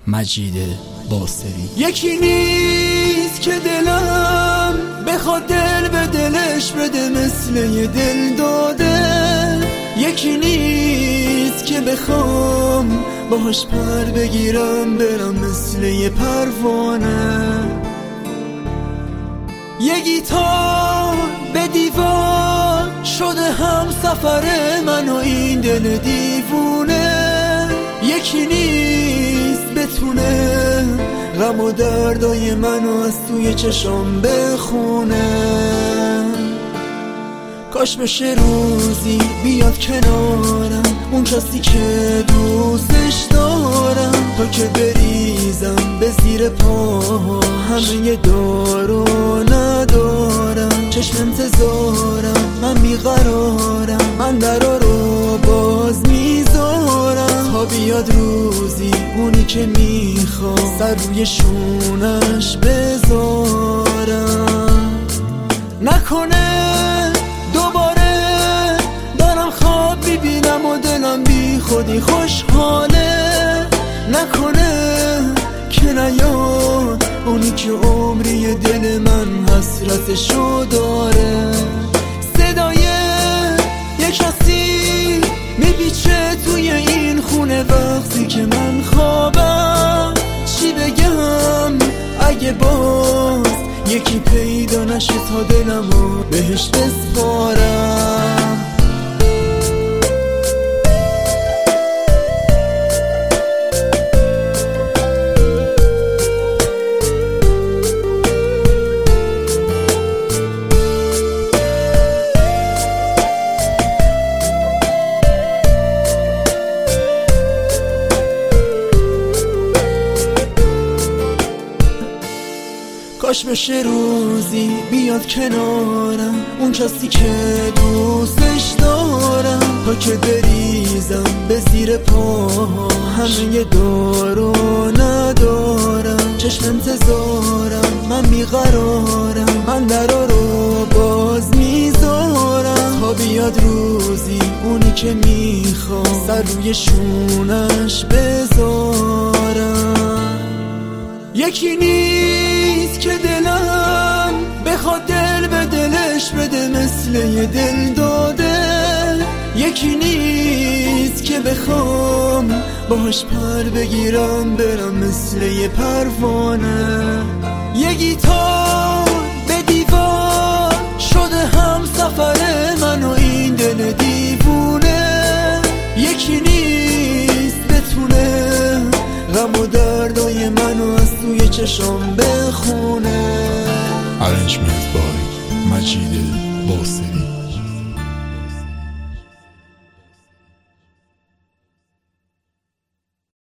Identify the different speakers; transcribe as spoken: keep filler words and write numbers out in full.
Speaker 1: مجید باصری.
Speaker 2: یکی نیست که دلم بخواد دل به دلش بده مثل یه دل داده، یکی نیست که بخوام باهاش پر بگیرم برم مثل یه پروانه. یه گیتار به دیوار شده هم سفر من و این دل دیوونه، یکی نیست بتونه غم و دردای منو از توی چشام بخونه. کاش بشه روزی بیاد کنارم اون کسی که دوستش دارم، تا که بریزم به زیر پا همه دارو ندارم. چشم انتظارم من بیقرارم، من درا رو باز میذارم تا بیاد روزی اونی که میخوام سر روی شونش بذارم. نکنه دوباره دارم خواب ببینم و دلم بی خودی خوشحاله، نکنه که نیاد اونی که عمری دل من حسرتشو داره. صدای یک کسی میپیچه توی این خونه وقتی که من خوابم، چی بگم اگه باز یکی پیدا نشه تا دلمو بهش بسپارم. کاش بشه روزی بیاد کنارم اون کسی که دوستش دارم، تا که بریزم به زیر پا همه دارو ندارم. چشم انتظارم من بیقرارم، من درا رو باز میذارم تا بیاد روزی اونی که میخوام سر روی شونش بذارم. یکی نیست که دلم بخواد دل به دلش بده مثل یه دل داده، یکی نیست که بخوام باهاش پر بگیرم برم مثل یه پروانه. یه گیتار به دیوار شده هم سفر من و این دل دیوونه، یکی نیست بتونه غم و دردای منو از توی چشام بخونه.
Speaker 1: Arrangement by مجید باصری.